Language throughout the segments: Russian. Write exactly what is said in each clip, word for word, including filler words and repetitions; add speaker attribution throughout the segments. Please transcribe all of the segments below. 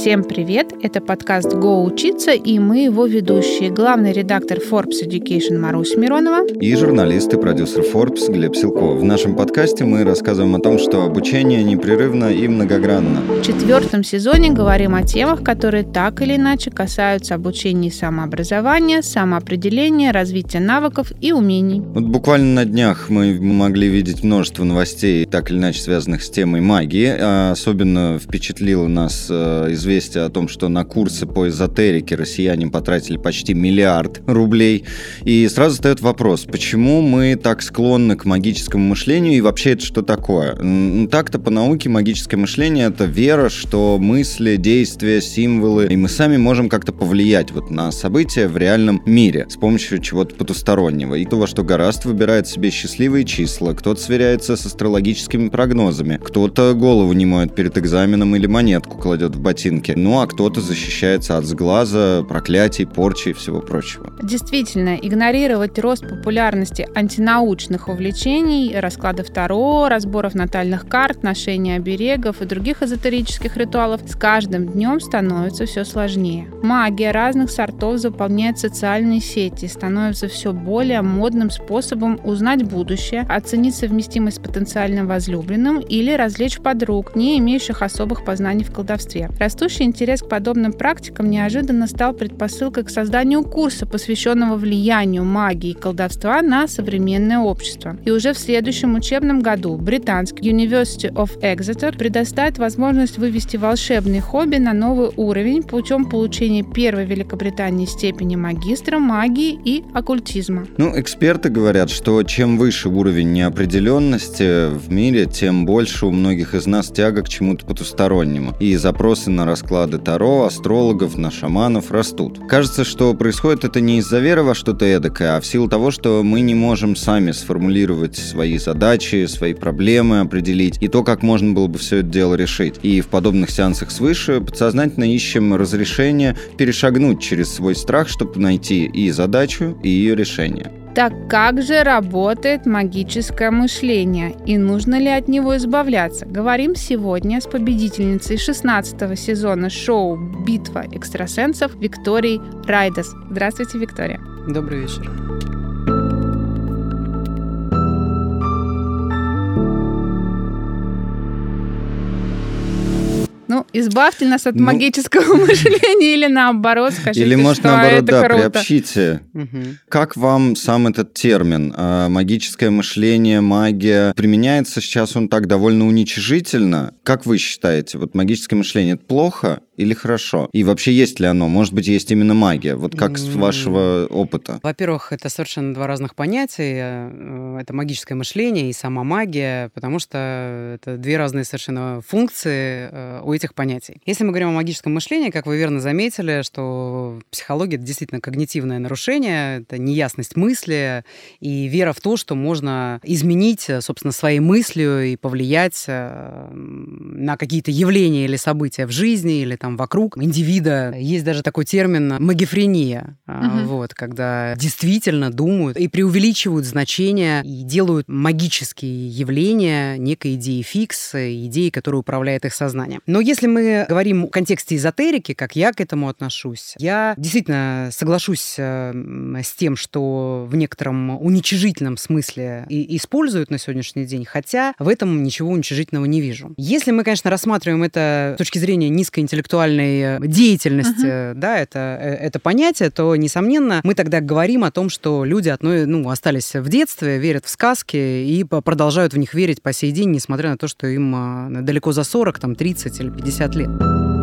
Speaker 1: Всем привет! Это подкаст «Го учиться», и мы его ведущие. Главный редактор Forbes Education Маруся Миронова
Speaker 2: и журналист и продюсер Forbes Глеб Силков. В нашем подкасте мы рассказываем о том, что обучение непрерывно и многогранно.
Speaker 1: В четвертом сезоне говорим о темах, которые так или иначе касаются обучения и самообразования, самоопределения, развития навыков и умений.
Speaker 2: Вот буквально на днях мы могли видеть множество новостей, так или иначе связанных с темой магии. А особенно впечатлило нас известие о том, что на курсы по эзотерике россияне потратили почти миллиард рублей. И сразу встает вопрос, почему мы так склонны к магическому мышлению и вообще это что такое? Ну, так-то по науке магическое мышление — это вера, что мысли, действия, символы, и мы сами можем как-то повлиять вот на события в реальном мире с помощью чего-то потустороннего. И кто во что горазд выбирает себе счастливые числа, кто-то сверяется с астрологическими прогнозами, кто-то голову не моет перед экзаменом или монетку кладет в ботинки. Ну, а кто-то защищается от сглаза, проклятий, порчи и всего прочего.
Speaker 1: Действительно, игнорировать рост популярности антинаучных увлечений, раскладов Таро, разборов натальных карт, ношения оберегов и других эзотерических ритуалов с каждым днем становится все сложнее. Магия разных сортов заполняет социальные сети и становится все более модным способом узнать будущее, оценить совместимость с потенциальным возлюбленным или развлечь подруг, не имеющих особых познаний в колдовстве. Растущий интерес к подобным практикам неожиданно стал предпосылкой к созданию курса, посвященного влиянию магии и колдовства на современное общество. И уже в следующем учебном году британский University of Exeter предоставит возможность вывести волшебные хобби на новый уровень путем получения первой в Великобритании степени магистра магии и оккультизма.
Speaker 2: Ну, эксперты говорят, что чем выше уровень неопределенности в мире, тем больше у многих из нас тяга к чему-то потустороннему. И запросы на расклады Таро, астрологов, на шаманов растут. Кажется, что происходит это не из-за веры во что-то эдакое, а в силу того, что мы не можем сами сформулировать свои задачи, свои проблемы, определить и то, как можно было бы все это дело решить. И в подобных сеансах свыше подсознательно ищем разрешение перешагнуть через свой страх, чтобы найти и задачу, и ее решение.
Speaker 1: Так как же работает магическое мышление и нужно ли от него избавляться? Говорим сегодня с победительницей шестнадцатого сезона шоу «Битва экстрасенсов» Викторией Райдас. Здравствуйте, Виктория.
Speaker 3: Добрый вечер.
Speaker 1: Ну, избавьте нас от ну, магического мышления или наоборот, скажите,
Speaker 2: или, может,
Speaker 1: что
Speaker 2: наоборот,
Speaker 1: это
Speaker 2: да,
Speaker 1: круто.
Speaker 2: Приобщите. Угу. Как вам сам этот термин? Магическое мышление, магия, применяется сейчас он так довольно уничижительно. Как вы считаете, вот магическое мышление — это плохо или хорошо? И вообще есть ли оно? Может быть, есть именно магия? Вот как с вашего опыта?
Speaker 3: Во-первых, это совершенно два разных понятия. Это магическое мышление и сама магия, потому что это две разные совершенно функции у этих понятий. Если мы говорим о магическом мышлении, как вы верно заметили, что психология — это действительно когнитивное нарушение, это неясность мысли и вера в то, что можно изменить, собственно, своей мыслью и повлиять на какие-то явления или события в жизни, или там вокруг индивида. Есть даже такой термин магифрения, угу. вот, когда действительно думают и преувеличивают значения и делают магические явления некой идеи фикс, идеи, которая управляет их сознанием. Но если мы говорим в контексте эзотерики, как я к этому отношусь, я действительно соглашусь с тем, что в некотором уничижительном смысле и используют на сегодняшний день, хотя в этом ничего уничижительного не вижу. Если мы, конечно, рассматриваем это с точки зрения низкоинтеллектуальной деятельности, uh-huh. да, это, это понятие, то, несомненно, мы тогда говорим о том, что люди ну, остались в детстве, верят в сказки и продолжают в них верить по сей день, несмотря на то, что им далеко за сорок, там, тридцать или пятьдесят лет.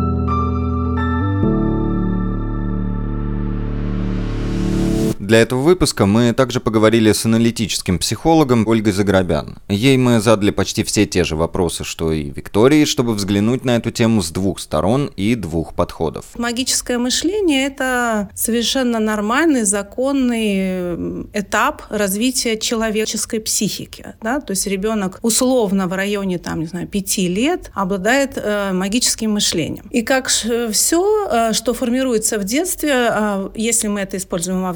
Speaker 2: Для этого выпуска мы также поговорили с аналитическим психологом Ольгой Заграбян. Ей мы задали почти все те же вопросы, что и Виктории, чтобы взглянуть на эту тему с двух сторон и двух подходов.
Speaker 4: Магическое мышление – это совершенно нормальный, законный этап развития человеческой психики. Да? То есть ребенок условно в районе там, не знаю, пяти лет обладает э, магическим мышлением. И как все, э, что формируется в детстве, э, если мы это используем во взрослом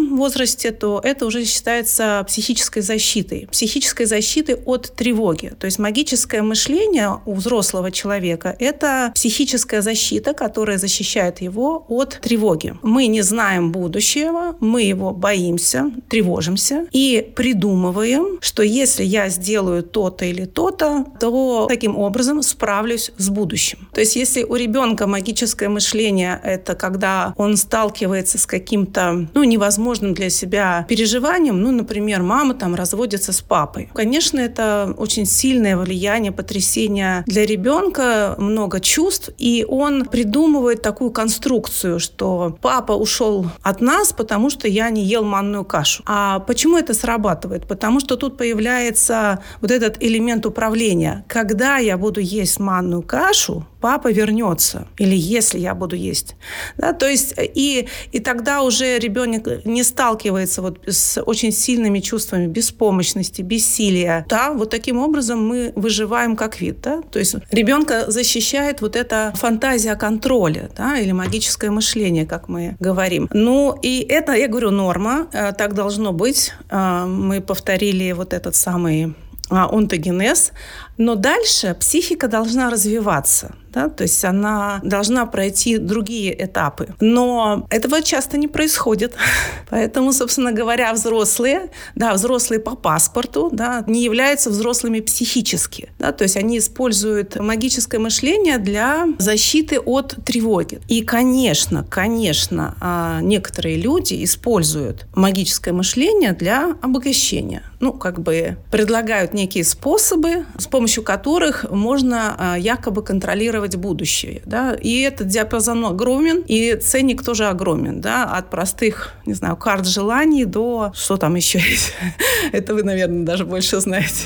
Speaker 4: взрослом возрасте, то это уже считается психической защитой. Психической защитой от тревоги. То есть магическое мышление у взрослого человека – это психическая защита, которая защищает его от тревоги. Мы не знаем будущего, мы его боимся, тревожимся и придумываем, что если я сделаю то-то или то-то, то таким образом справлюсь с будущим. То есть если у ребенка магическое мышление – это когда он сталкивается с каким-то, ну, невозможным для себя переживанием, ну, например, мама там разводится с папой. Конечно, это очень сильное влияние, потрясение для ребенка, много чувств, и он придумывает такую конструкцию, что папа ушел от нас, потому что я не ел манную кашу. А почему это срабатывает? Потому что тут появляется вот этот элемент управления. Когда я буду есть манную кашу, папа вернется. Или если я буду есть. Да, то есть и, и тогда уже ребенок не сталкивается вот с очень сильными чувствами беспомощности, бессилия. Да, вот таким образом мы выживаем как вид. Да? То есть ребенка защищает вот эта фантазия контроля, да, или магическое мышление, как мы говорим. Ну, и это, я говорю, норма. Так должно быть. Мы повторили вот этот самый онтогенез. Но дальше психика должна развиваться, да? То есть она должна пройти другие этапы. Но этого часто не происходит. Поэтому, собственно говоря, взрослые, да, взрослые по паспорту, да, не являются взрослыми психически. Да? То есть они используют магическое мышление для защиты от тревоги. И, конечно, конечно, некоторые люди используют магическое мышление для обогащения. Ну, как бы предлагают некие способы, с помощью которых можно якобы контролировать будущее. Да? И этот диапазон огромен, и ценник тоже огромен. Да? От простых, не знаю, карт желаний до... Что там еще есть? Это вы, наверное, даже больше знаете.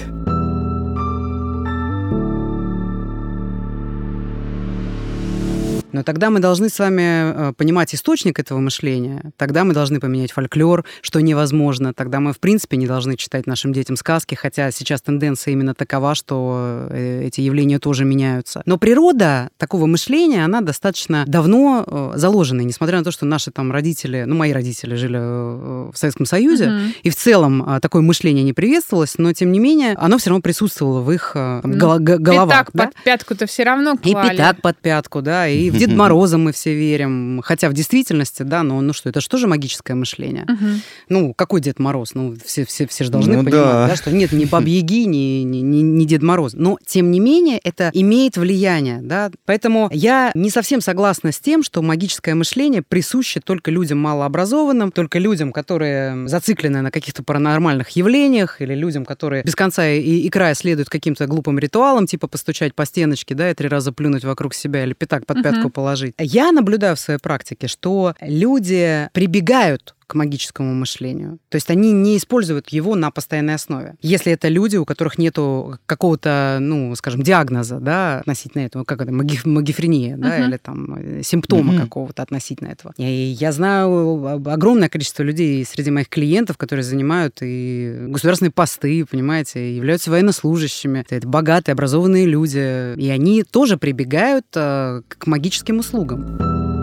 Speaker 3: Но тогда мы должны с вами понимать источник этого мышления, тогда мы должны поменять фольклор, что невозможно, тогда мы, в принципе, не должны читать нашим детям сказки, хотя сейчас тенденция именно такова, что эти явления тоже меняются. Но природа такого мышления, она достаточно давно заложена, и несмотря на то, что наши там родители, ну, мои родители жили в Советском Союзе, mm-hmm. и в целом такое мышление не приветствовалось, но, тем не менее, оно все равно присутствовало в их там, ну, гол- головах.
Speaker 1: Пятак
Speaker 3: да?
Speaker 1: под пятку-то все равно клали.
Speaker 3: И пятак под пятку, да, и в Деда Мороза мы все верим. Хотя в действительности, да, но ну что, это же тоже магическое мышление. Угу. Ну, какой Дед Мороз? Ну, все, все, все же должны ну, понимать, да. Да, что нет ни Бабы-Яги, ни, ни, ни, ни Дед Мороз. Но, тем не менее, это имеет влияние, да. Поэтому я не совсем согласна с тем, что магическое мышление присуще только людям малообразованным, только людям, которые зациклены на каких-то паранормальных явлениях, или людям, которые без конца и, и края следуют каким-то глупым ритуалам, типа постучать по стеночке, да, и три раза плюнуть вокруг себя или пятак под пятку положить. Я наблюдаю в своей практике, что люди прибегают к магическому мышлению. То есть они не используют его на постоянной основе. Если это люди, у которых нету какого-то, ну, скажем, диагноза, да, относительно этого, как это, маги- магифрения, да, uh-huh. или там симптома uh-huh. какого-то относительно этого. И я знаю огромное количество людей среди моих клиентов, которые занимают и государственные посты, понимаете, являются военнослужащими. Это богатые, образованные люди. И они тоже прибегают к магическим услугам.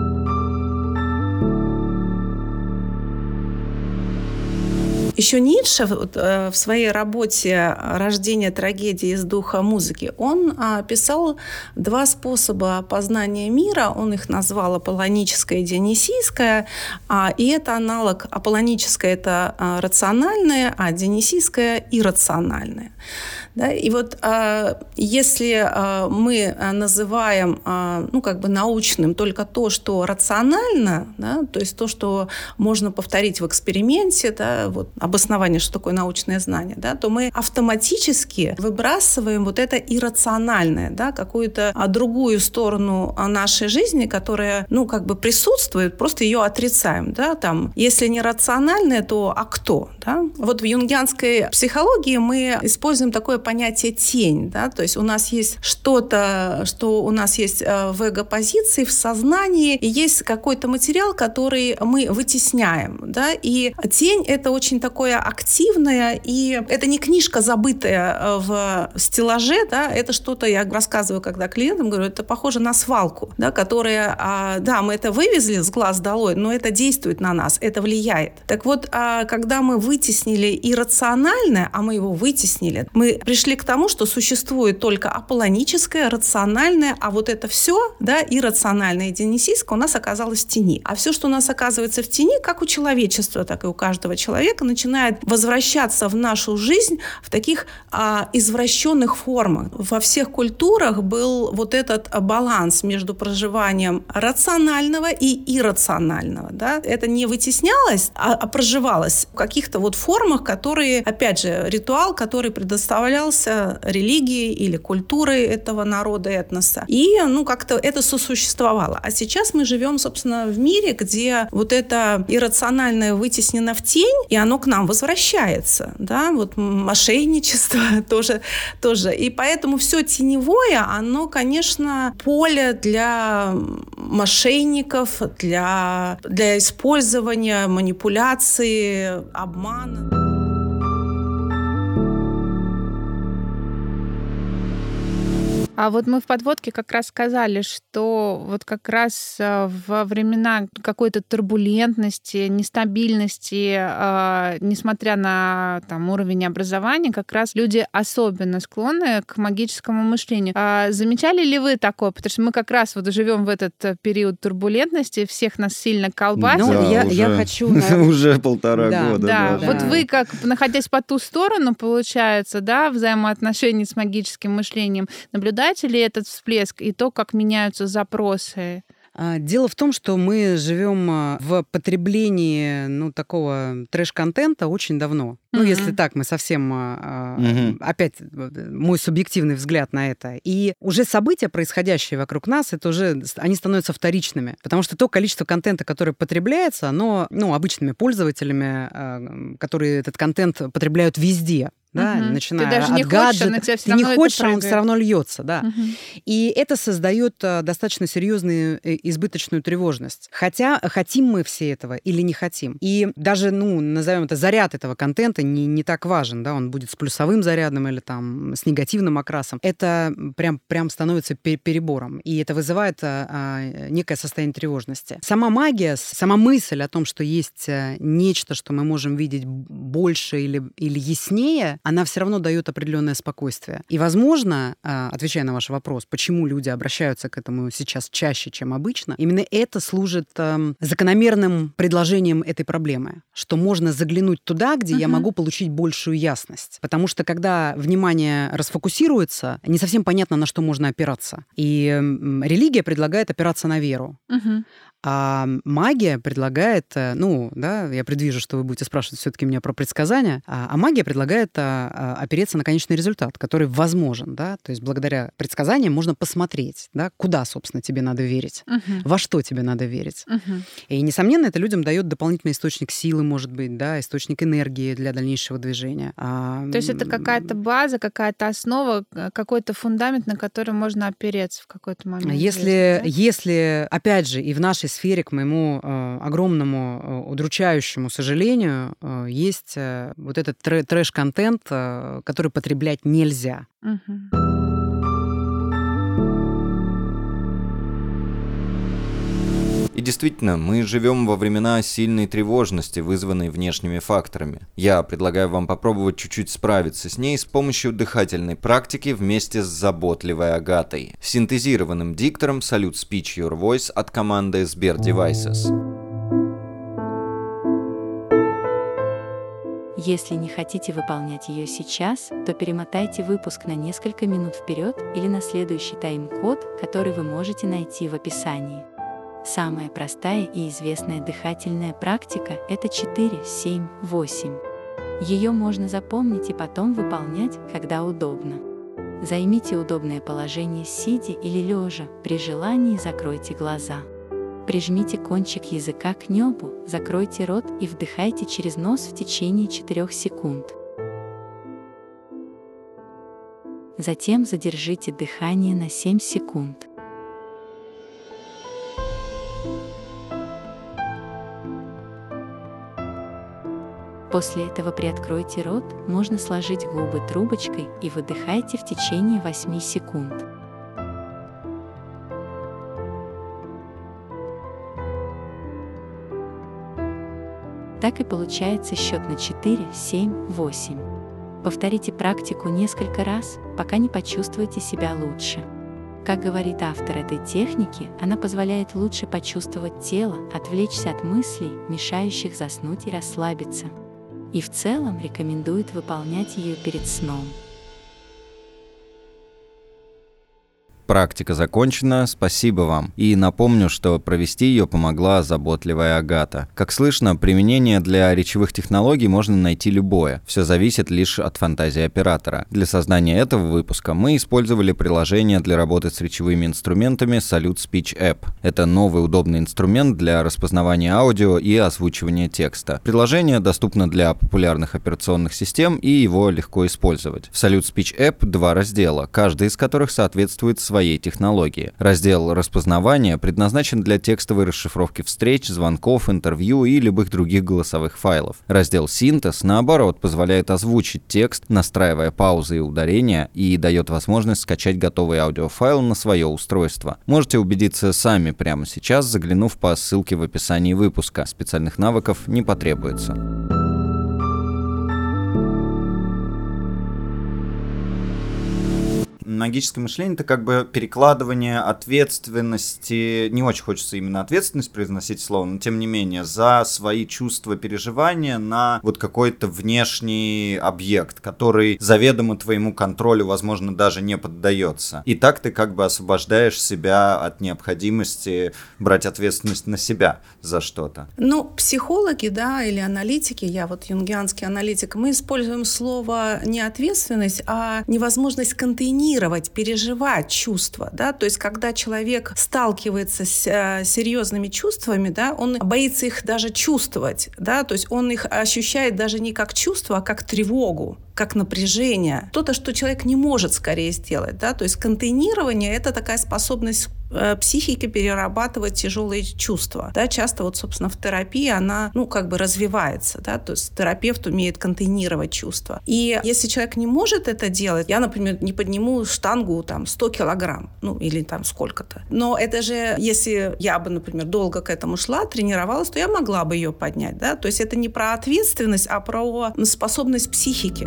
Speaker 4: Еще Ницше в своей работе «Рождение трагедии из духа музыки» он описал два способа познания мира. Он их назвал аполлоническое и дионисийское. И это аналог. Аполлоническое – это рациональное, а дионисийское – иррациональное. Да? И вот если мы называем ну, как бы научным только то, что рационально, да, то есть то, что можно повторить в эксперименте, да, вот, обоснование, что такое научное знание, да, то мы автоматически выбрасываем вот это иррациональное, да, какую-то другую сторону нашей жизни, которая, ну, как бы присутствует, просто ее отрицаем, да, там, если не рациональное, то а кто, да? Вот в юнгианской психологии мы используем такое понятие тень, да, то есть у нас есть что-то, что у нас есть в эго-позиции, в сознании, и есть какой-то материал, который мы вытесняем, да, и тень — это очень такой такое активное, и это не книжка, забытая в стеллаже, да, это что-то, я рассказываю, когда клиентам говорю, это похоже на свалку, да, которая, да, мы это вывезли с глаз долой, но это действует на нас, это влияет. Так вот, когда мы вытеснили иррациональное, а мы его вытеснили, мы пришли к тому, что существует только аполлоническое, рациональное, а вот это все, да, иррациональное и дионисийское у нас оказалось в тени. А все, что у нас оказывается в тени, как у человечества, так и у каждого человека, начинает возвращаться в нашу жизнь в таких а, извращенных формах. Во всех культурах был вот этот баланс между проживанием рационального и иррационального. Да? Это не вытеснялось, а, а проживалось в каких-то вот формах, которые, опять же, ритуал, который предоставлялся религией или культурой этого народа, этноса. И, ну, как-то это сосуществовало. А сейчас мы живем, собственно, в мире, где вот это иррациональное вытеснено в тень, и оно к нам возвращается. Да? Вот мошенничество тоже, тоже. И поэтому все теневое, оно, конечно, поле для мошенников, для, для использования, манипуляции, обмана.
Speaker 1: А вот мы в подводке как раз сказали, что вот как раз во времена какой-то турбулентности, нестабильности, э, несмотря на там, уровень образования, как раз люди особенно склонны к магическому мышлению. А замечали ли вы такое? Потому что мы как раз вот живем в этот период турбулентности, всех нас сильно колбасит.
Speaker 3: Ну,
Speaker 2: да,
Speaker 3: я,
Speaker 2: уже,
Speaker 3: я хочу...
Speaker 2: Уже полтора
Speaker 3: да,
Speaker 2: года.
Speaker 1: Да,
Speaker 2: даже.
Speaker 1: вот вы, как находясь по ту сторону, получается, да, взаимоотношений с магическим мышлением, наблюдаете ли этот всплеск и то, как меняются запросы?
Speaker 3: Дело в том, что мы живем в потреблении, ну, такого трэш-контента очень давно. Ну, mm-hmm. если так, мы совсем... Mm-hmm. Опять мой субъективный взгляд на это. И уже события, происходящие вокруг нас, это уже... Они становятся вторичными. Потому что то количество контента, которое потребляется, оно, ну, обычными пользователями, которые этот контент потребляют везде. Да,
Speaker 1: угу.
Speaker 3: начиная
Speaker 1: ты даже
Speaker 3: от
Speaker 1: не
Speaker 3: гаджета.
Speaker 1: Хочешь, тебя все
Speaker 3: ты не
Speaker 1: равно
Speaker 3: хочешь,
Speaker 1: это
Speaker 3: он все равно льется, да.
Speaker 1: Угу.
Speaker 3: И это создает достаточно серьезную избыточную тревожность. Хотя хотим мы все этого или не хотим. И даже, ну, назовем это, заряд этого контента не, не так важен, да, он будет с плюсовым зарядом или там с негативным окрасом. Это прям, прям становится перебором. И это вызывает а, некое состояние тревожности. Сама магия, сама мысль о том, что есть нечто, что мы можем видеть больше или, или яснее, она все равно дает определенное спокойствие. И, возможно, отвечая на ваш вопрос, почему люди обращаются к этому сейчас чаще, чем обычно, именно это служит закономерным предложением этой проблемы, что можно заглянуть туда, где uh-huh. я могу получить большую ясность. Потому что, когда внимание расфокусируется, не совсем понятно, на что можно опираться. И религия предлагает опираться на веру. Uh-huh. А магия предлагает, ну, да, я предвижу, что вы будете спрашивать все-таки меня про предсказания, а, а магия предлагает а, опереться на конечный результат, который возможен, да, то есть благодаря предсказаниям можно посмотреть, да, куда, собственно, тебе надо верить, uh-huh. во что тебе надо верить. Uh-huh. И, несомненно, это людям дает дополнительный источник силы, может быть, да, источник энергии для дальнейшего движения. А...
Speaker 1: То есть это какая-то база, какая-то основа, какой-то фундамент, на который можно опереться в какой-то момент.
Speaker 3: Если, жизни, да? если опять же, и в нашей сфере, к моему э, огромному, э, удручающему сожалению, э, есть э, вот этот трэ- трэш-контент, э, который потреблять нельзя.
Speaker 1: Угу.
Speaker 2: И действительно, мы живем во времена сильной тревожности, вызванной внешними факторами. Я предлагаю вам попробовать чуть-чуть справиться с ней с помощью дыхательной практики вместе с заботливой Агатой, синтезированным диктором Salute Speech Your Voice от команды Sber Devices.
Speaker 5: Если не хотите выполнять ее сейчас, то перемотайте выпуск на несколько минут вперед или на следующий тайм-код, который вы можете найти в описании. Самая простая и известная дыхательная практика – это четыре семь восемь. Ее можно запомнить и потом выполнять, когда удобно. Займите удобное положение сидя или лежа, при желании закройте глаза. Прижмите кончик языка к небу, закройте рот и вдыхайте через нос в течение четырёх секунд. Затем задержите дыхание на семь секунд. После этого приоткройте рот, можно сложить губы трубочкой и выдыхайте в течение восьми секунд. Так и получается счет на четыре, семь, восемь. Повторите практику несколько раз, пока не почувствуете себя лучше. Как говорит автор этой техники, она позволяет лучше почувствовать тело, отвлечься от мыслей, мешающих заснуть и расслабиться. И в целом рекомендует выполнять ее перед сном.
Speaker 2: Практика закончена, спасибо вам. И напомню, что провести ее помогла заботливая Агата. Как слышно, применение для речевых технологий можно найти любое. Все зависит лишь от фантазии оператора. Для создания этого выпуска мы использовали приложение для работы с речевыми инструментами Salute Speech App. Это новый удобный инструмент для распознавания аудио и озвучивания текста. Приложение доступно для популярных операционных систем, и его легко использовать. В Salute Speech App два раздела, каждый из которых соответствует своей технологии. Раздел распознавания предназначен для текстовой расшифровки встреч, звонков, интервью и любых других голосовых файлов. Раздел синтез, наоборот, позволяет озвучить текст, настраивая паузы и ударения, и дает возможность скачать готовый аудиофайл на свое устройство. Можете убедиться сами прямо сейчас, заглянув по ссылке в описании выпуска. Специальных навыков не потребуется. Магическое мышление — это как бы перекладывание ответственности, не очень хочется именно ответственность произносить слово, но тем не менее, за свои чувства, переживания на вот какой-то внешний объект, который заведомо твоему контролю, возможно, даже не поддается. И так ты как бы освобождаешь себя от необходимости брать ответственность на себя за что-то.
Speaker 4: Ну, психологи, да, или аналитики, я вот юнгианский аналитик, мы используем слово не ответственность, а невозможность контейнировать, переживать чувства, да, то есть когда человек сталкивается с э, серьезными чувствами, да, он боится их даже чувствовать, да, то есть он их ощущает даже не как чувство, а как тревогу, как напряжение, то-то, что человек не может скорее сделать, да, то есть контейнирование — это такая способность э, психики перерабатывать тяжелые чувства, да, часто вот, собственно, в терапии она, ну, как бы развивается, да, то есть терапевт умеет контейнировать чувства, и если человек не может это делать, я, например, не подниму штангу там сто килограмм, ну, или там сколько-то, но это же, если я бы, например, долго к этому шла, тренировалась, то я могла бы ее поднять, да, то есть это не про ответственность, а про способность психики.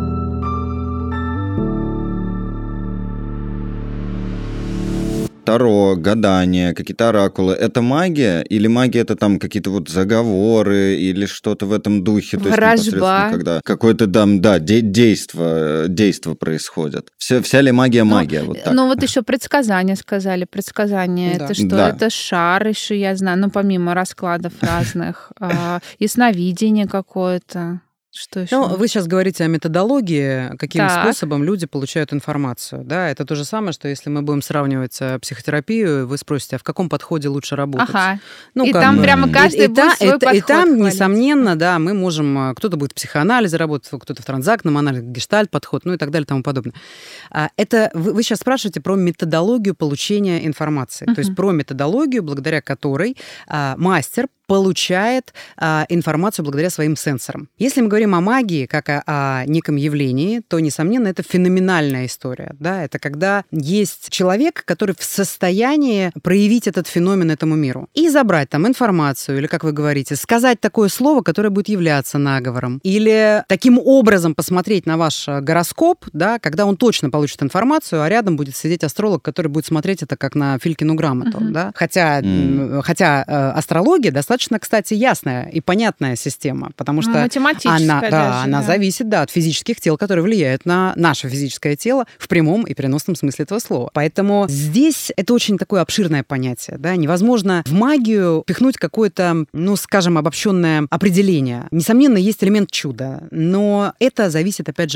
Speaker 2: Таро, гадание, какие-то оракулы — это магия? Или магия — это там какие-то вот заговоры или что-то в этом духе? То есть непосредственно, когда какое-то там, да, де- действо, действо происходит. Вся, вся ли магия магия?
Speaker 1: Ну,
Speaker 2: вот так.
Speaker 1: Ну вот еще предсказания сказали. Предсказания да. Это что? Да. Это шар еще, я знаю, ну помимо раскладов разных. Ясновидение какое-то. Что еще?
Speaker 3: Ну, вы сейчас говорите о методологии, каким так. способом люди получают информацию. Да, это то же самое, что если мы будем сравнивать психотерапию, вы спросите, а в каком подходе лучше работать?
Speaker 1: Ага.
Speaker 3: Ну,
Speaker 1: и там
Speaker 3: бы,
Speaker 1: прямо каждый
Speaker 3: и,
Speaker 1: будет
Speaker 3: и,
Speaker 1: свой
Speaker 3: и,
Speaker 1: подход
Speaker 3: и там,
Speaker 1: хвалить.
Speaker 3: Несомненно, да, мы можем... Кто-то будет в психоанализе работать, кто-то в транзактном анализе, гештальт-подход, ну и так далее и тому подобное. Это вы, вы сейчас спрашиваете про методологию получения информации. Uh-huh. То есть про методологию, благодаря которой а, мастер получает а, информацию благодаря своим сенсорам. Если мы говорим о магии как о, о неком явлении, то, несомненно, это феноменальная история. Да? Это когда есть человек, который в состоянии проявить этот феномен этому миру и забрать там информацию, или, как вы говорите, сказать такое слово, которое будет являться наговором, или таким образом посмотреть на ваш гороскоп, да, когда он точно получит информацию, а рядом будет сидеть астролог, который будет смотреть это как на Филькину грамоту. Uh-huh. Да? Хотя, mm. хотя э, астрология достаточно, кстати, ясная и понятная система, потому что
Speaker 1: ну,
Speaker 3: она, да,
Speaker 1: даже,
Speaker 3: она
Speaker 1: да.
Speaker 3: зависит да, от физических тел, которые влияют на наше физическое тело в прямом и переносном смысле этого слова. Поэтому здесь это очень такое обширное понятие. Да? Невозможно в магию пихнуть какое-то, ну, скажем, обобщенное определение. Несомненно, есть элемент чуда, но это зависит, опять же, от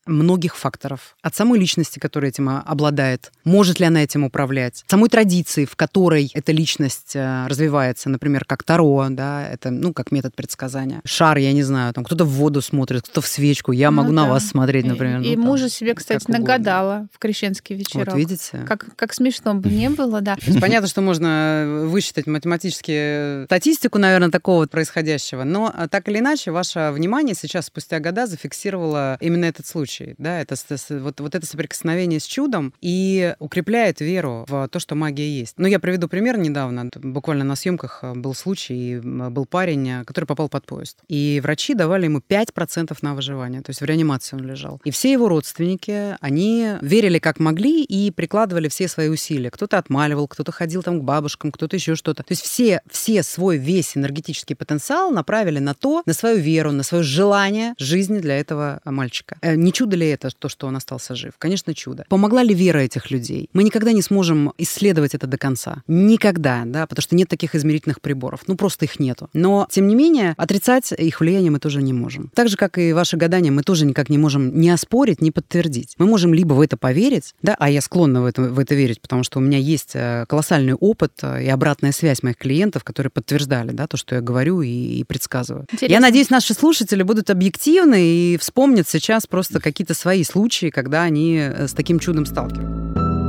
Speaker 3: многих факторов. От самой личности, которая этим обладает, может ли она этим управлять, самой традиции, в которой эта личность развивается, например, как Таро, да, это, ну, как метод предсказания. Шар, я не знаю, там кто-то в воду смотрит, кто-то в свечку, я могу ну, на да. вас смотреть, например.
Speaker 1: И,
Speaker 3: ну,
Speaker 1: и мужа себе, кстати, нагадала в крещенский вечерок.
Speaker 3: Вот видите?
Speaker 1: Как, как смешно бы не было, да.
Speaker 3: Понятно, что можно высчитать математически статистику, наверное, такого происходящего, но так или иначе, ваше внимание сейчас, спустя года, зафиксировало именно этот случай, да, это, вот, вот это соприкосновение с чудом и укрепляет веру в то, что магия есть. Ну, я приведу пример недавно. Буквально на съемках был случай, был парень, который попал под поезд. И врачи давали ему пять процентов на выживание, то есть в реанимации он лежал. И все его родственники, они верили как могли и прикладывали все свои усилия. Кто-то отмаливал, кто-то ходил там к бабушкам, кто-то еще что-то. То есть все, все свой весь энергетический потенциал направили на то, на свою веру, на свое желание жизни для этого мальчика. Не чудо ли это, то, что он остался жив? Конечно, чудо. Помогла ли вера этих людей? Мы никогда не сможем исследовать это до конца. Никогда, да, потому что нет таких измерительных приборов. Ну, просто их нету. Но, тем не менее, отрицать их влияние мы тоже не можем. Так же, как и ваши гадания, мы тоже никак не можем ни оспорить, ни подтвердить. Мы можем либо в это поверить, да, а я склонна в это, в это верить, потому что у меня есть колоссальный опыт и обратная связь моих клиентов, которые подтверждали, да, то, что я говорю и, и предсказываю. Интересно. Я надеюсь, наши слушатели будут объективны и вспомнят сейчас просто какие-то свои случаи, когда они с таким чудом сталкиваются.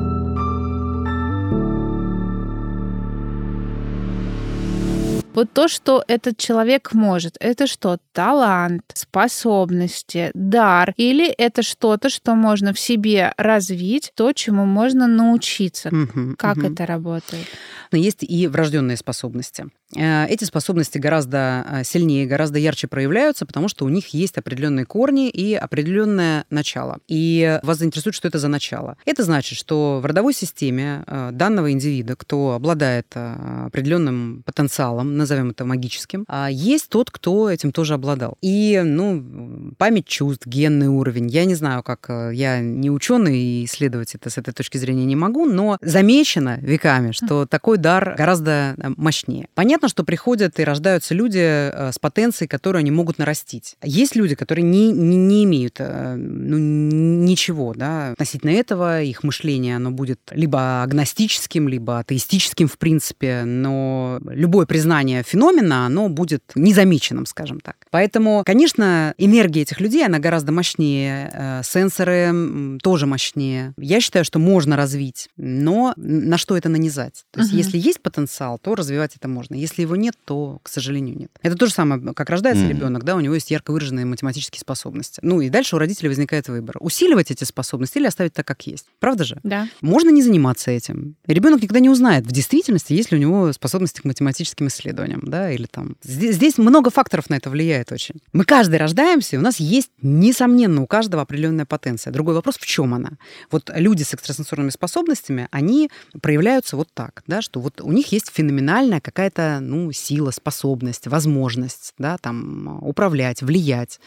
Speaker 1: Вот то, что этот человек может, это что? Талант, способности, дар? Или это что-то, что можно в себе развить, то, чему можно научиться? Угу, как угу. это работает?
Speaker 3: Есть и врожденные способности. Эти способности гораздо сильнее, гораздо ярче проявляются, потому что у них есть определенные корни и определенное начало. И вас заинтересует, что это за начало. Это значит, что в родовой системе данного индивида, кто обладает определенным потенциалом, назовем это магическим, есть тот, кто этим тоже обладал. И, ну, память чувств, генный уровень. Я не знаю, как я не ученый и исследовать это с этой точки зрения не могу, но замечено веками, что такой дар гораздо мощнее. Понятно, что приходят и рождаются люди с потенцией, которую они могут нарастить. Есть люди, которые не, не, не имеют ну, ничего, да, относительно этого. Их мышление, оно будет либо агностическим, либо атеистическим, в принципе, но любое признание феномена, оно будет незамеченным, скажем так. Поэтому, конечно, энергия этих людей, она гораздо мощнее, сенсоры тоже мощнее. Я считаю, что можно развить, но на что это нанизать? То есть, uh-huh. если есть потенциал, то развивать это можно. Если его нет, то, к сожалению, нет. Это то же самое, как рождается mm-hmm. ребенок, да, у него есть ярко выраженные математические способности. Ну и дальше у родителей возникает выбор: усиливать эти способности или оставить так, как есть. Правда же?
Speaker 1: Да.
Speaker 3: Можно не заниматься этим. И ребенок никогда не узнает в действительности, есть ли у него способности к математическим исследованиям, да, или там. Здесь, здесь много факторов на это влияет очень. Мы каждый рождаемся, и у нас есть, несомненно, у каждого определенная потенция. Другой вопрос, в чем она? Вот люди с экстрасенсорными способностями, они проявляются вот так, да, что вот у них есть феноменальная какая-то, ну, сила, способность, возможность, да, там, управлять, влиять,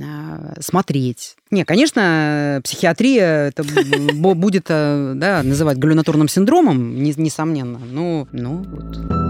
Speaker 3: смотреть. Не, конечно, психиатрия это будет, да, называть галлюнаторным синдромом, несомненно, но, ну, вот.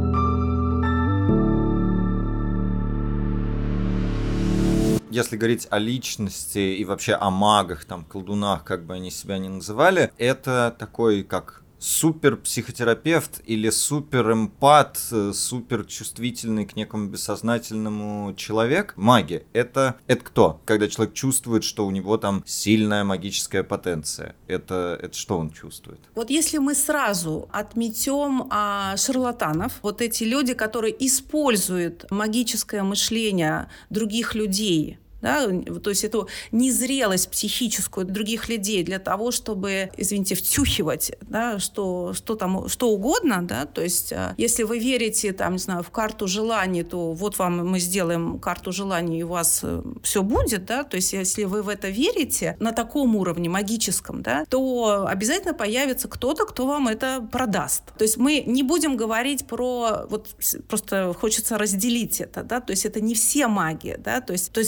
Speaker 2: Если говорить о личности и вообще о магах, там, колдунах, как бы они себя ни называли, это такой, как супер-психотерапевт или супер-эмпат, супер-чувствительный к некому бессознательному человек. Маги — это, это кто? Когда человек чувствует, что у него там сильная магическая потенция. Это, это что он чувствует?
Speaker 4: Вот если мы сразу отметем а, шарлатанов, вот эти люди, которые используют магическое мышление других людей, да, то есть эту незрелость психическую других людей для того, чтобы, извините, втюхивать, да, что, что, там, что угодно, да, то есть если вы верите, там, не знаю, в карту желаний, то вот вам мы сделаем карту желаний, и у вас все будет, да, то есть если вы в это верите на таком уровне магическом, да, то обязательно появится кто-то, кто вам это продаст. То есть мы не будем говорить про, вот просто хочется разделить это, да, то есть это не все маги, да, то есть, то есть много тут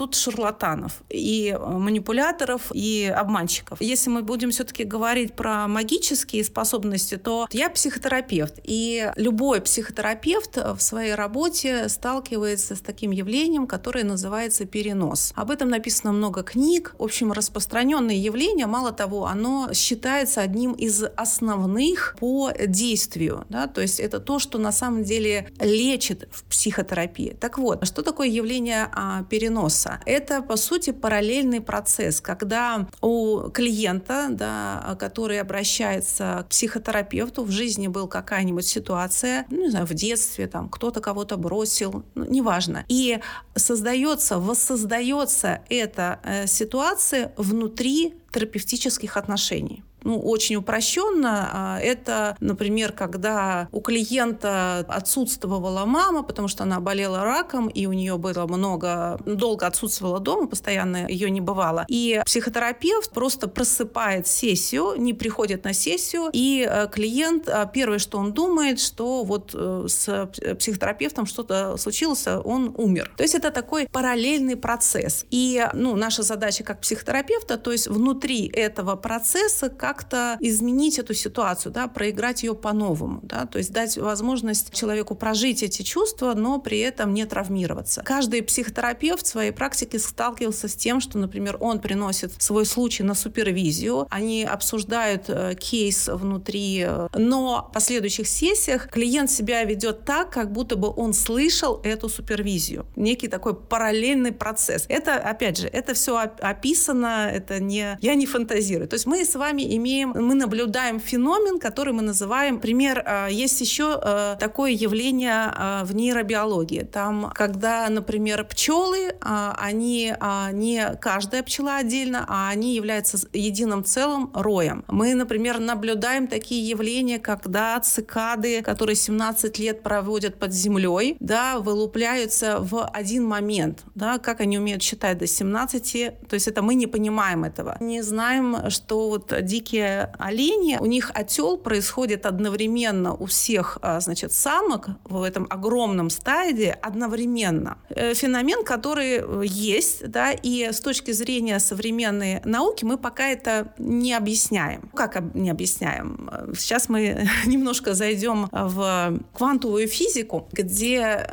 Speaker 4: тут шарлатанов, и манипуляторов, и обманщиков. Если мы будем все-таки говорить про магические способности, то я психотерапевт, и любой психотерапевт в своей работе сталкивается с таким явлением, которое называется перенос. Об этом написано много книг. В общем, распространенное явление, мало того, оно считается одним из основных по действию, да, то есть это то, что на самом деле лечит в психотерапии. Так вот, что такое явление а, переноса? Это, по сути, параллельный процесс, когда у клиента, да, который обращается к психотерапевту, в жизни была какая-нибудь ситуация, ну, не знаю, в детстве, там, кто-то кого-то бросил, ну, неважно, и создается, воссоздается эта э, ситуация внутри терапевтических отношений. Ну, очень упрощенно. Это, например, когда у клиента отсутствовала мама, потому что она болела раком, и у нее было много, долго отсутствовала дома, постоянно ее не бывало. И психотерапевт просто просыпает сессию, не приходит на сессию, и клиент, первое, что он думает, что вот с психотерапевтом что-то случилось, он умер. То есть это такой параллельный процесс. И, ну, наша задача как психотерапевта, то есть внутри этого процесса как как-то изменить эту ситуацию, да, проиграть ее по-новому, да, то есть дать возможность человеку прожить эти чувства, но при этом не травмироваться. Каждый психотерапевт в своей практике сталкивался с тем, что, например, он приносит свой случай на супервизию, они обсуждают э, кейс внутри, но в последующих сессиях клиент себя ведет так, как будто бы он слышал эту супервизию. Некий такой параллельный процесс. Это, опять же, это все описано, это не, я не фантазирую. То есть мы с вами имеем мы наблюдаем феномен, который мы называем, например, есть еще такое явление в нейробиологии. Там, когда, например, пчелы, они не каждая пчела отдельно, а они являются единым целым роем. Мы, например, наблюдаем такие явления, когда цикады, которые семнадцать лет проводят под землей, да, вылупляются в один момент. Да, как они умеют считать до семнадцати, то есть это мы не понимаем этого. Не знаем, что вот дикие олени, у них отел происходит одновременно у всех, значит, самок в этом огромном стаде одновременно. Феномен, который есть, да, и с точки зрения современной науки мы пока это не объясняем. Как не объясняем? Сейчас мы немножко зайдем в квантовую физику, где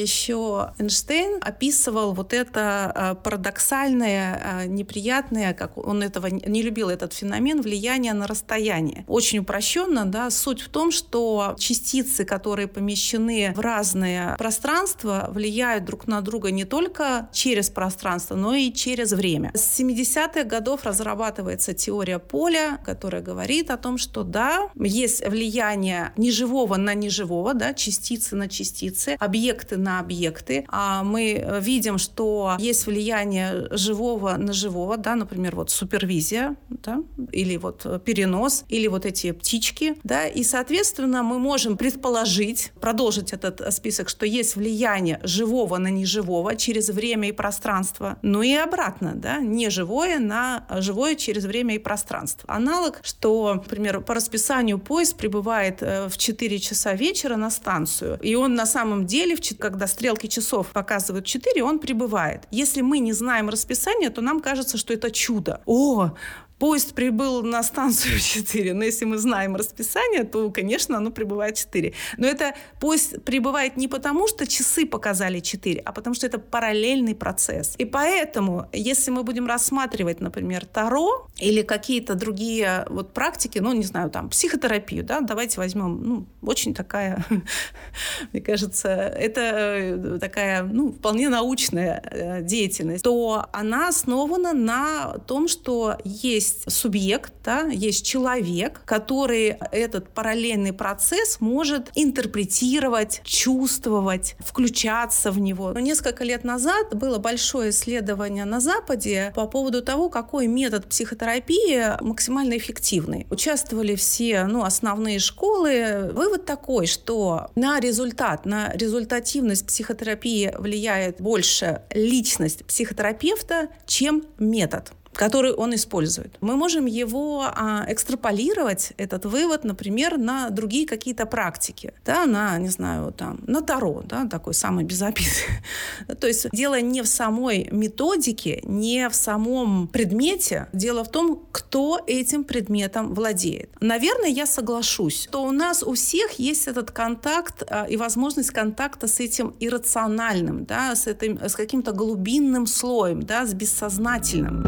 Speaker 4: еще Эйнштейн описывал вот это парадоксальное, неприятное, как он этого не любил, этот феномен влияния на расстояние. Очень упрощенно, да, суть в том, что частицы, которые помещены в разные пространства, влияют друг на друга не только через пространство, но и через время. С семидесятых годов разрабатывается теория поля, которая говорит о том, что да, есть влияние неживого на неживого, да, частицы на частицы, объекты на объекты. А мы видим, что есть влияние живого на живого, да, например, вот супервизия, да, или вот перенос, или вот эти птички, да, и, соответственно, мы можем предположить, продолжить этот список, что есть влияние живого на неживого через время и пространство, ну и обратно, да, неживое на живое через время и пространство. Аналог, что, например, по расписанию поезд прибывает в четыре часа вечера на станцию, и он на самом деле, когда стрелки часов показывают четыре, он прибывает. Если мы не знаем расписание, то нам кажется, что это чудо. О, поезд прибыл на станцию четыре, но если мы знаем расписание, то, конечно, оно прибывает четыре. Но это поезд прибывает не потому, что часы показали четыре, а потому что это параллельный процесс. И поэтому, если мы будем рассматривать, например, Таро или какие-то другие вот практики, ну, не знаю, там, психотерапию, да, давайте возьмем, ну, очень такая, мне кажется, это такая, ну, вполне научная деятельность, то она основана на том, что есть субъект, да, есть человек, который этот параллельный процесс может интерпретировать, чувствовать, включаться в него. Но несколько лет назад было большое исследование на Западе по поводу того, какой метод психотерапии максимально эффективный. Участвовали все, ну, основные школы. Вывод такой, что на результат, на результативность психотерапии влияет больше личность психотерапевта, чем метод. который он использует. Мы можем его а, экстраполировать, этот вывод, например, на другие какие-то практики, да, на, не знаю, там, на Таро, да, такой самый безобидный. То есть дело не в самой методике, не в самом предмете, дело в том, кто этим предметом владеет. Наверное, я соглашусь, что у нас у всех есть этот контакт а, и возможность контакта с этим иррациональным, да, с, этим, с каким-то глубинным слоем, да, с бессознательным.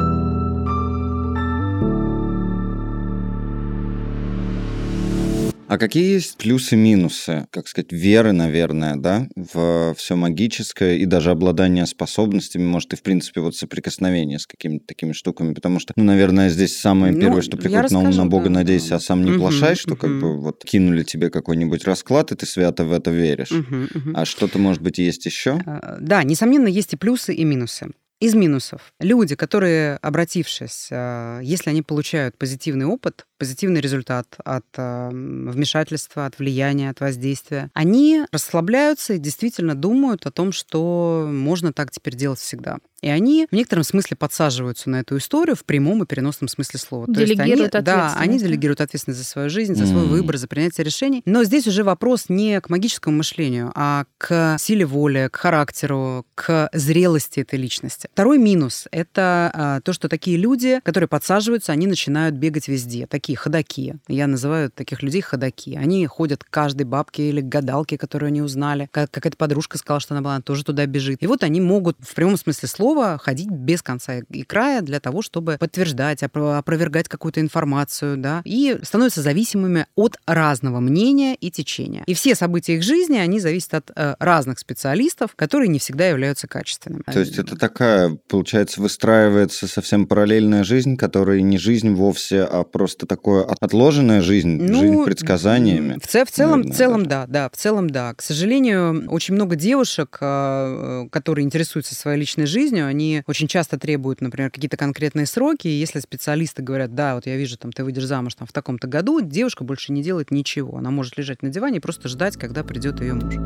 Speaker 2: А какие есть плюсы-минусы, как сказать, веры, наверное, да, в все магическое и даже обладание способностями, может, и, в принципе, вот соприкосновение с какими-то такими штуками, потому что, ну, наверное, здесь самое
Speaker 3: Ну,
Speaker 2: первое, что
Speaker 3: я
Speaker 2: приходит на ум:
Speaker 3: расскажу,
Speaker 2: на Бога
Speaker 3: да,
Speaker 2: надейся,
Speaker 3: да.
Speaker 2: а сам не
Speaker 3: Мгм,
Speaker 2: плашай, что как
Speaker 3: мгм.
Speaker 2: бы вот кинули тебе какой-нибудь расклад, и ты свято в это веришь.
Speaker 3: Мгм, мгм.
Speaker 2: А что-то, может быть, есть еще?
Speaker 3: А, Да, несомненно, есть и плюсы, и минусы. Из минусов. Люди, которые, обратившись, а, если они получают позитивный опыт, позитивный результат от а, м, вмешательства, от влияния, от воздействия, они расслабляются и действительно думают о том, что можно так теперь делать всегда. И они в некотором смысле подсаживаются на эту историю в прямом и переносном смысле слова. То есть они,
Speaker 1: Делегируют
Speaker 3: да, они
Speaker 1: ответственность, да?
Speaker 3: делегируют ответственность за свою жизнь, за свой
Speaker 2: М.
Speaker 3: выбор, за принятие решений. Но здесь уже вопрос не к магическому мышлению, а к силе воли, к характеру, к зрелости этой личности. Второй минус — это а, то, что такие люди, которые подсаживаются, они начинают бегать везде. Такие ходаки. Я называю таких людей ходаки. Они ходят к каждой бабке или к гадалке, которую они узнали. Как- Какая-то подружка сказала, что она была, она тоже туда бежит. И вот они могут в прямом смысле слова ходить без конца и края для того, чтобы подтверждать, опро- опровергать какую-то информацию, да, и становятся зависимыми от разного мнения и течения. И все события их жизни, они зависят от э, разных специалистов, которые не всегда являются качественными.
Speaker 2: То есть это такая, получается, выстраивается совсем параллельная жизнь, которая не жизнь вовсе, а просто такое от- отложенная жизнь,
Speaker 3: Ну,
Speaker 2: жизнь предсказаниями.
Speaker 3: В, ц- в целом,
Speaker 2: наверное,
Speaker 3: в целом,
Speaker 2: даже.
Speaker 3: да, да, в целом, да. К сожалению, очень много девушек, а, которые интересуются своей личной жизнью, они очень часто требуют, например, какие-то конкретные сроки. И если специалисты говорят: да, вот я вижу, там, ты выйдешь замуж там, в таком-то году, девушка больше не делает ничего. Она может лежать на диване и просто ждать, когда придет ее муж.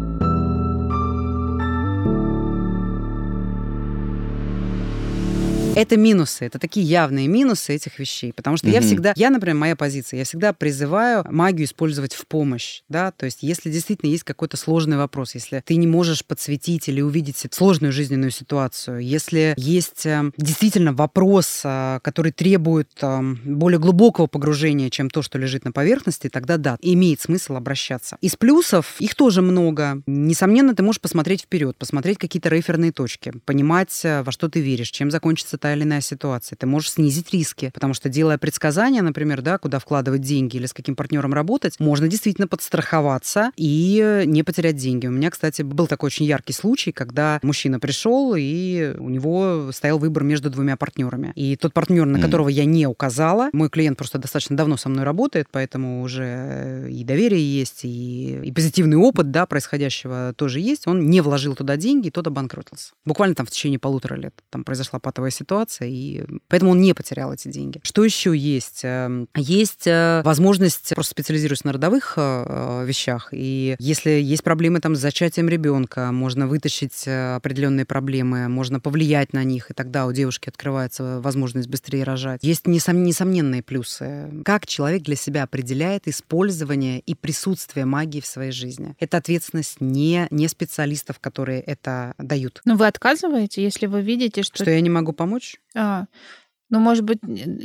Speaker 3: Это минусы, это такие явные минусы этих вещей. Потому что я
Speaker 2: Мгм.
Speaker 3: всегда, я, например, моя позиция, я всегда призываю магию использовать в помощь. Да? То есть если действительно есть какой-то сложный вопрос, если ты не можешь подсветить или увидеть сложную жизненную ситуацию, если есть э, действительно вопрос, э, который требует э, более глубокого погружения, чем то, что лежит на поверхности, тогда да, имеет смысл обращаться. Из плюсов, их тоже много. Несомненно, ты можешь посмотреть вперед, посмотреть какие-то реферные точки, понимать, э, во что ты веришь, чем закончится та или иная ситуация. Ты можешь снизить риски, потому что, делая предсказания, например, да, куда вкладывать деньги или с каким партнером работать, можно действительно подстраховаться и не потерять деньги. У меня, кстати, был такой очень яркий случай, когда мужчина пришел, и у него стоял выбор между двумя партнерами. И тот партнер, на
Speaker 2: Мгм.
Speaker 3: которого я не указала, мой клиент просто достаточно давно со мной работает, поэтому уже и доверие есть, и, и позитивный опыт, да, происходящего тоже есть. Он не вложил туда деньги, и тот обанкротился. Буквально там в течение полутора лет. Там произошла патовая ситуация, и поэтому он не потерял эти деньги. Что еще есть? Эм, Есть э, возможность, просто специализируюсь на родовых э, вещах, и если есть проблемы там с зачатием ребенка, можно вытащить э, определенные проблемы, можно повлиять на них, и тогда у девушки открывается возможность быстрее рожать. Есть несом- несомненные плюсы. Как человек для себя определяет использование и присутствие магии в своей жизни? Это ответственность не, не специалистов, которые это дают.
Speaker 1: Но вы отказываете, если вы видите, что...
Speaker 3: Что я не могу помочь?
Speaker 1: А, ну, может быть,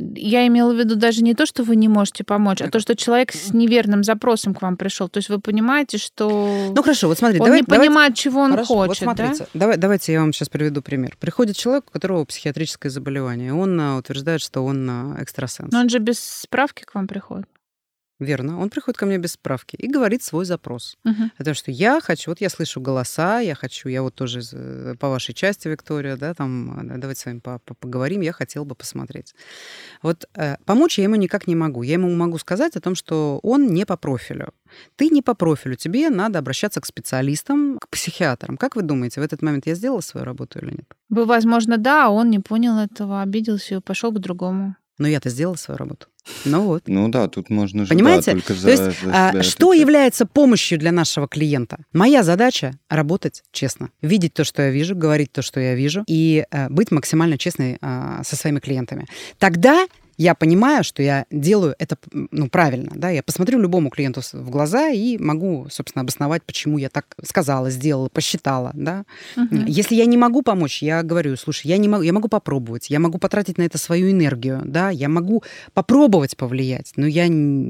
Speaker 1: я имела в виду даже не то, что вы не можете помочь, а то, что человек с неверным запросом к вам пришел. То есть вы понимаете, что
Speaker 3: Ну хорошо, вот смотри,
Speaker 1: он
Speaker 3: давай,
Speaker 1: не
Speaker 3: давайте-
Speaker 1: понимает, чего он
Speaker 3: Хорошо, вот
Speaker 1: хочет, да?
Speaker 3: смотрите, давай, давайте я вам сейчас приведу пример. Приходит человек, у которого психиатрическое заболевание, он а, утверждает, что он а, экстрасенс.
Speaker 1: Но он же без справки к вам приходит.
Speaker 3: Верно. Он приходит ко мне без справки и говорит свой запрос.
Speaker 1: Мгм.
Speaker 3: О том, что я хочу, вот я слышу голоса, я хочу, я вот тоже из, э, по вашей части, Виктория, да, там, э, давайте с вами по- по- поговорим, я хотела бы посмотреть. Вот э, помочь я ему никак не могу. Я ему могу сказать о том, что он не по профилю. Ты не по профилю, тебе надо обращаться к специалистам, к психиатрам. Как вы думаете, в этот момент я сделала свою работу или нет?
Speaker 1: Вы, возможно, да, а он не понял этого, обиделся и пошел к другому.
Speaker 3: Но я-то сделала свою работу. Ну вот.
Speaker 2: Ну да, тут можно же,
Speaker 3: понимаете?
Speaker 2: Да, только за,
Speaker 3: То есть,
Speaker 2: за
Speaker 3: а,
Speaker 2: себя
Speaker 3: что
Speaker 2: отвечать.
Speaker 3: является помощью для нашего клиента? Моя задача — работать честно, видеть то, что я вижу, говорить то, что я вижу, и а, быть максимально честной а, со своими клиентами. Тогда я понимаю, что я делаю это, ну, правильно, да, я посмотрю любому клиенту в глаза и могу, собственно, обосновать, почему я так сказала, сделала, посчитала, да. Uh-huh. Если я не могу помочь, я говорю, слушай, я не могу, я могу попробовать, я могу потратить на это свою энергию, да, я могу попробовать повлиять, но я, я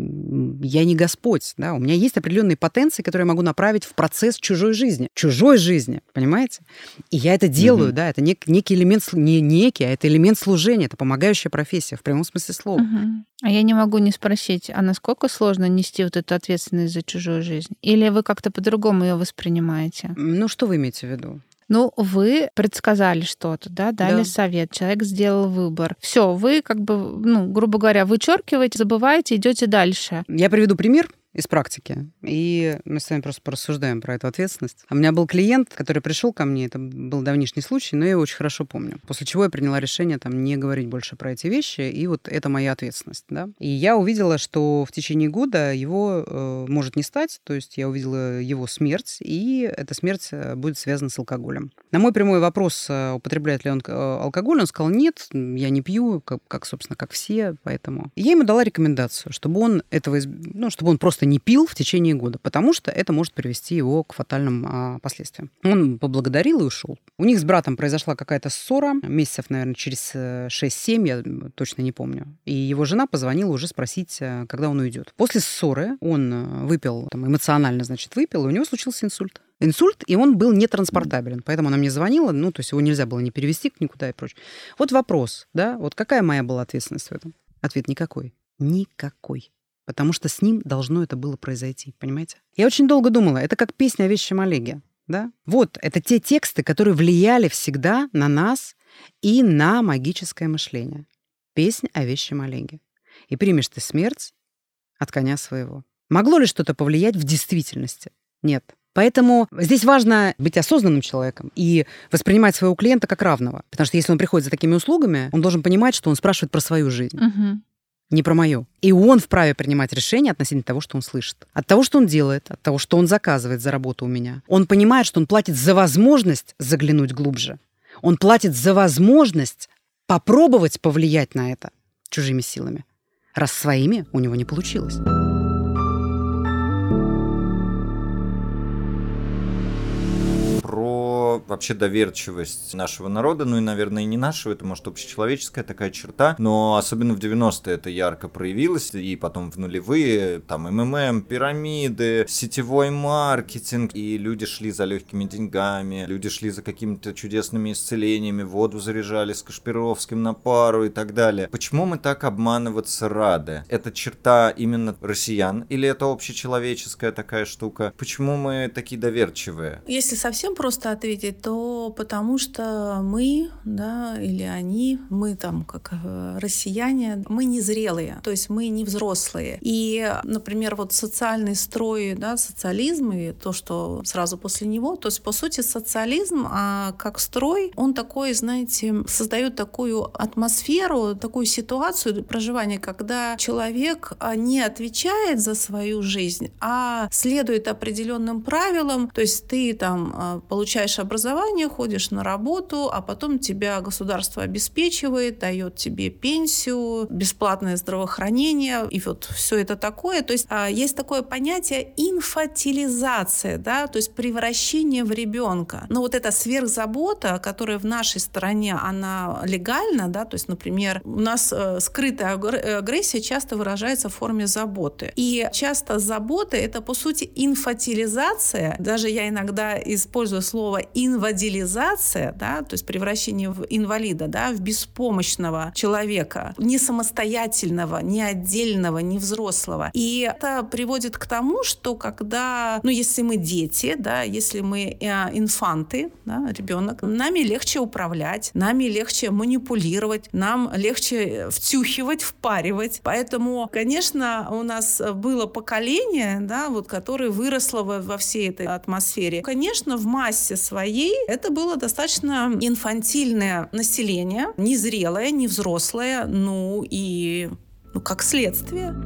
Speaker 3: не Господь, да, у меня есть определенные потенции, которые я могу направить в процесс чужой жизни, чужой жизни, понимаете? И я это делаю, uh-huh. да, это нек, некий элемент, не некий, а это элемент служения, это помогающая профессия в прямом смысле слова.
Speaker 1: Угу. А я не могу не спросить, а насколько сложно нести вот эту ответственность за чужую жизнь? Или вы как-то по-другому ее воспринимаете?
Speaker 3: Ну, что вы имеете в виду?
Speaker 1: Ну, вы предсказали что-то, да, дали да. совет, человек сделал выбор. Все, вы как бы, ну, грубо говоря, вычеркиваете, забываете, идете дальше.
Speaker 3: Я приведу пример из практики, и мы с вами просто порассуждаем про эту ответственность. У меня был клиент, который пришел ко мне, это был давнишний случай, но я его очень хорошо помню. После чего я приняла решение там не говорить больше про эти вещи, и вот это моя ответственность, да. И я увидела, что в течение года его э, может не стать, то есть я увидела его смерть, и эта смерть будет связана с алкоголем. На мой прямой вопрос, употребляет ли он алкоголь, он сказал, нет, я не пью, как, как собственно, как все, поэтому. И я ему дала рекомендацию, чтобы он этого, ну, чтобы он просто не пил в течение года, потому что это может привести его к фатальным а, последствиям. Он поблагодарил и ушел. У них с братом произошла какая-то ссора, месяцев, наверное, через шесть-семь, я точно не помню. И его жена позвонила уже спросить, когда он уйдет. После ссоры он выпил, там, эмоционально, значит, выпил, и у него случился инсульт. Инсульт, и он был нетранспортабелен. Поэтому она мне звонила, ну, то есть его нельзя было не перевести никуда и прочее. Вот вопрос, да, вот какая моя была ответственность в этом? Ответ никакой. Никакой. Потому что с ним должно это было произойти, понимаете? Я очень долго думала, это как песня о вещем Олеге, да? Вот, это те тексты, которые влияли всегда на нас и на магическое мышление. Песня о вещем Олеге. И примешь ты смерть от коня своего. Могло ли что-то повлиять в действительности? Нет. Поэтому здесь важно быть осознанным человеком и воспринимать своего клиента как равного. Потому что если он приходит за такими услугами, он должен понимать, что он спрашивает про свою жизнь. Угу. Не про мою. И он вправе принимать решения относительно того, что он слышит. От того, что он делает, от того, что он заказывает за работу у меня. Он понимает, что он платит за возможность заглянуть глубже. Он платит за возможность попробовать повлиять на это чужими силами. Раз своими у него не получилось.
Speaker 2: Про вообще доверчивость нашего народа, ну и, наверное, и не нашего, это, может, общечеловеческая такая черта, но особенно в девяностые это ярко проявилось, и потом в нулевые, там, эм эм эм, пирамиды, сетевой маркетинг, и люди шли за легкими деньгами, люди шли за какими-то чудесными исцелениями, воду заряжали с Кашпировским на пару и так далее. Почему мы так обманываться рады? Это черта именно россиян, или это общечеловеческая такая штука? Почему мы такие доверчивые?
Speaker 4: Если совсем просто ответить, то потому что мы, да, или они, мы там как россияне, мы незрелые, то есть мы не взрослые. И, например, вот социальный строй, да, социализм и то, что сразу после него, то есть по сути социализм, а как строй, он такой, знаете, создает такую атмосферу, такую ситуацию проживания, когда человек не отвечает за свою жизнь, а следует определенным правилам, то есть ты там получаешь образование, ходишь на работу, а потом тебя государство обеспечивает, дает тебе пенсию, бесплатное здравоохранение, и вот все это такое. То есть есть такое понятие инфантилизация, да, то есть превращение в ребенка. Но вот эта сверхзабота, которая в нашей стране, она легальна, да, то есть, например, у нас скрытая агрессия часто выражается в форме заботы. И часто забота — это, по сути, инфантилизация. Даже я иногда использую слово инвадилизация, да, то есть превращение в инвалида, да, в беспомощного человека, не самостоятельного, не отдельного, не взрослого. И это приводит к тому, что когда, ну, если мы дети, да, если мы э, инфанты, да, ребенок, нами легче управлять, нами легче манипулировать, нам легче втюхивать, впаривать. Поэтому, конечно, у нас было поколение, да, вот, которое выросло во, во всей этой атмосфере. Конечно, в массе своей это было достаточно инфантильное население, незрелое, невзрослое, ну и Ну, как следствие.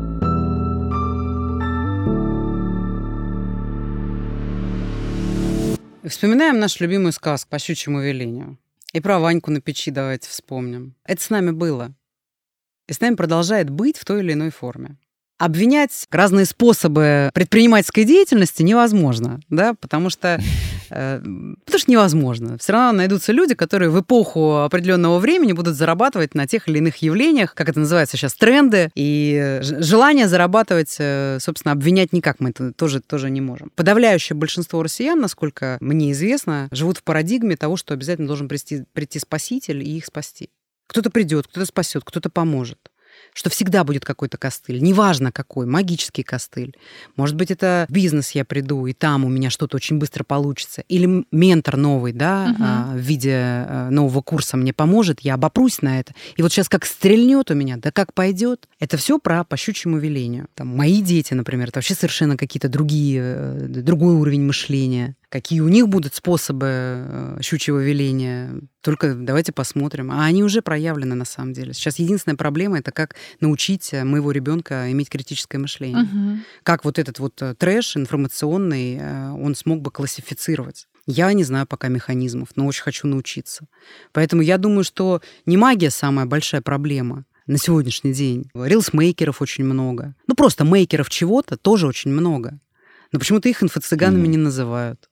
Speaker 3: Вспоминаем нашу любимую сказку «По щучьему велению». И про Ваньку на печи давайте вспомним. Это с нами было. И с нами продолжает быть в той или иной форме. Обвинять разные способы предпринимательской деятельности невозможно, да, потому что, э, потому что невозможно. Все равно найдутся люди, которые в эпоху определенного времени будут зарабатывать на тех или иных явлениях, как это называется сейчас, тренды, и желание зарабатывать, собственно, обвинять никак мы это тоже, тоже не можем. Подавляющее большинство россиян, насколько мне известно, живут в парадигме того, что обязательно должен прийти, прийти спаситель и их спасти. Кто-то придет, кто-то спасет, кто-то поможет. Что всегда будет какой-то костыль, неважно какой, магический костыль. Может быть, это в бизнес я приду, и там у меня что-то очень быстро получится. Или ментор новый, да, uh-huh. в виде нового курса мне поможет, я обопрусь на это. И вот сейчас как стрельнет у меня, да как пойдет. Это все про по щучьему велению. Там, мои дети, например, это вообще совершенно какие-то другие, другой уровень мышления. Какие у них будут способы щучьего веления, только давайте посмотрим. А они уже проявлены на самом деле. Сейчас единственная проблема — это как научить моего ребенка иметь критическое мышление. Угу. Как вот этот вот трэш информационный он смог бы классифицировать. Я не знаю пока механизмов, но очень хочу научиться. Поэтому я думаю, что не магия самая большая проблема на сегодняшний день. Рилс-мейкеров очень много. Ну, просто мейкеров чего-то тоже очень много. Но почему-то их инфо-цыганами mm. не называют.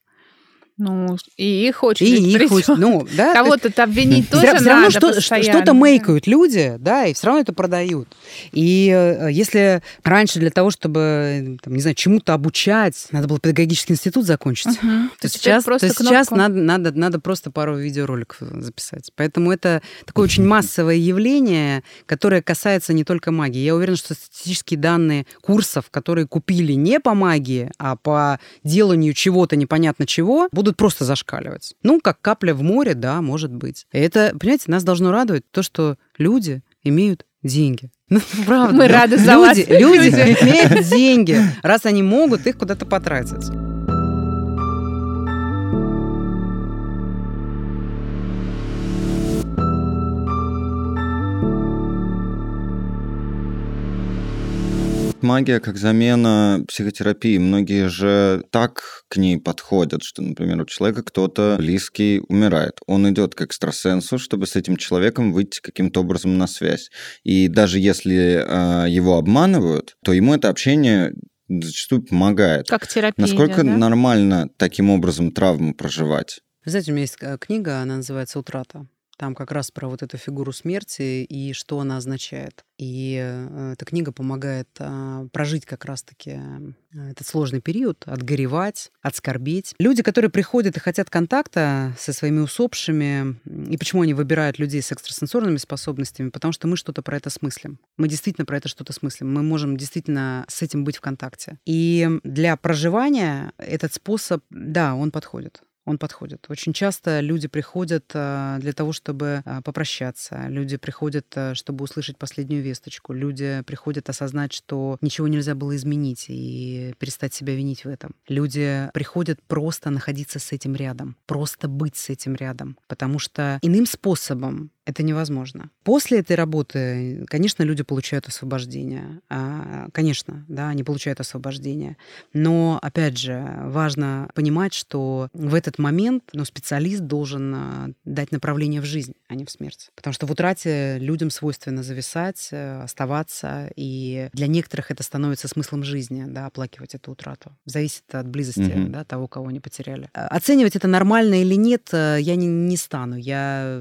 Speaker 1: Ну, и их очень
Speaker 3: и их очень, ну, да,
Speaker 1: кого-то то обвинить тоже надо.
Speaker 3: Все равно что, что-то мейкают люди, да, и все равно это продают. И если раньше для того, чтобы, там, не знаю, чему-то обучать, надо было педагогический институт закончить, uh-huh. то, то сейчас, то сейчас надо, надо, надо просто пару видеороликов записать. Поэтому это такое очень массовое явление, которое касается не только магии. Я уверена, что статистические данные курсов, которые купили не по магии, а по деланию чего-то непонятно чего, будут будут просто зашкаливать. Ну, как капля в море, да, может быть. И это, понимаете, нас должно радовать то, что люди имеют деньги. Ну, правда.
Speaker 1: Мы рады за
Speaker 3: люди,
Speaker 1: вас.
Speaker 3: Люди имеют деньги. Раз они могут их куда-то потратить.
Speaker 2: Магия как замена психотерапии. Многие же так к ней подходят, что, например, у человека кто-то близкий умирает. Он идет к экстрасенсу, чтобы с этим человеком выйти каким-то образом на связь. И даже если э, его обманывают, то ему это общение зачастую помогает.
Speaker 1: Как терапия.
Speaker 2: Насколько
Speaker 1: да?
Speaker 2: нормально таким образом травму проживать?
Speaker 3: Вы знаете, у меня есть книга, она называется «Утрата». Там как раз про вот эту фигуру смерти и что она означает. И эта книга помогает а, прожить как раз-таки этот сложный период, отгоревать, отскорбеть. Люди, которые приходят и хотят контакта со своими усопшими, и почему они выбирают людей с экстрасенсорными способностями? Потому что мы что-то про это смыслим. Мы действительно про это что-то смыслим. Мы можем действительно с этим быть в контакте. И для проживания этот способ, да, он подходит. Он подходит. Очень часто люди приходят для того, чтобы попрощаться. Люди приходят, чтобы услышать последнюю весточку. Люди приходят осознать, что ничего нельзя было изменить и перестать себя винить в этом. Люди приходят просто находиться с этим рядом, просто быть с этим рядом, потому что иным способом это невозможно. После этой работы, конечно, люди получают освобождение. Конечно, да, они получают освобождение. Но, опять же, важно понимать, что в этот момент ну, специалист должен дать направление в жизнь, а не в смерть. Потому что в утрате людям свойственно зависать, оставаться, и для некоторых это становится смыслом жизни, да, оплакивать эту утрату. Зависит от близости mm-hmm. да, того, кого они потеряли. Оценивать это нормально или нет, я не, не стану. Я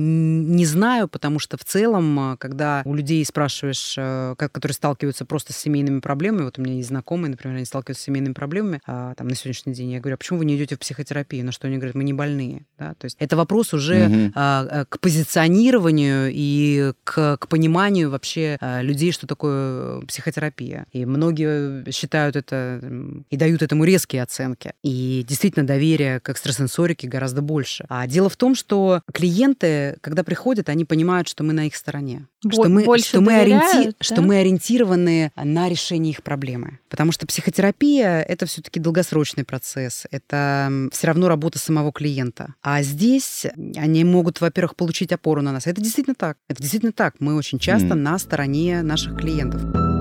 Speaker 3: не знаю, потому что в целом, когда у людей спрашиваешь, которые сталкиваются просто с семейными проблемами, вот у меня есть знакомые, например, они сталкиваются с семейными проблемами там, на сегодняшний день, я говорю, а почему вы не идете в психотерапию? На что они говорят, мы не больные. Да? То есть это вопрос уже угу. а, к позиционированию и к, к пониманию вообще а, людей, что такое психотерапия. И многие считают это и дают этому резкие оценки. И действительно доверие к экстрасенсорике гораздо больше. А дело в том, что клиенты, когда приходят подходят, они понимают, что мы на их стороне.
Speaker 1: Бо-
Speaker 3: что мы,
Speaker 1: больше
Speaker 3: что, мы
Speaker 1: доверяют,
Speaker 3: ориенти...
Speaker 1: да?
Speaker 3: что мы ориентированы на решение их проблемы. Потому что психотерапия — это все-таки долгосрочный процесс, это все равно работа самого клиента. А здесь они могут, во-первых, получить опору на нас. Это действительно так. Это действительно так. Мы очень часто mm. на стороне наших клиентов.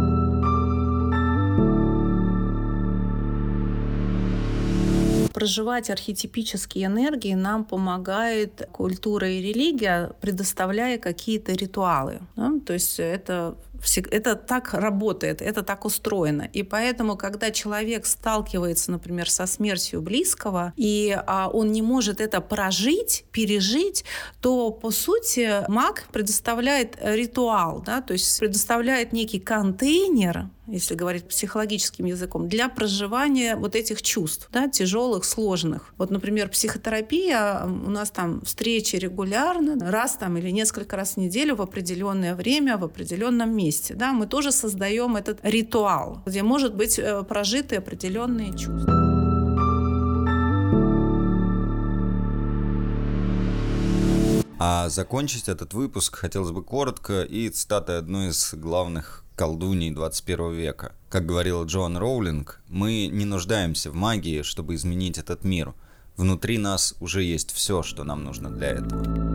Speaker 4: Проживать архетипические энергии нам помогает культура и религия, предоставляя какие-то ритуалы. Да? То есть это, это так работает, это так устроено. И поэтому, когда человек сталкивается, например, со смертью близкого, и а, он не может это прожить, пережить, то, по сути, маг предоставляет ритуал, да? То есть предоставляет некий контейнер, если говорить психологическим языком, для проживания вот этих чувств, да, тяжелых, сложных. Вот, например, психотерапия, у нас там встречи регулярно, раз там или несколько раз в неделю в определенное время, в определенном месте. Да, мы тоже создаем этот ритуал, где может быть прожиты определенные чувства.
Speaker 2: А закончить этот выпуск хотелось бы коротко и цитатой одной из главных колдуней двадцать первого века. Как говорила Джоан Роулинг, мы не нуждаемся в магии, чтобы изменить этот мир. Внутри нас уже есть все, что нам нужно для этого.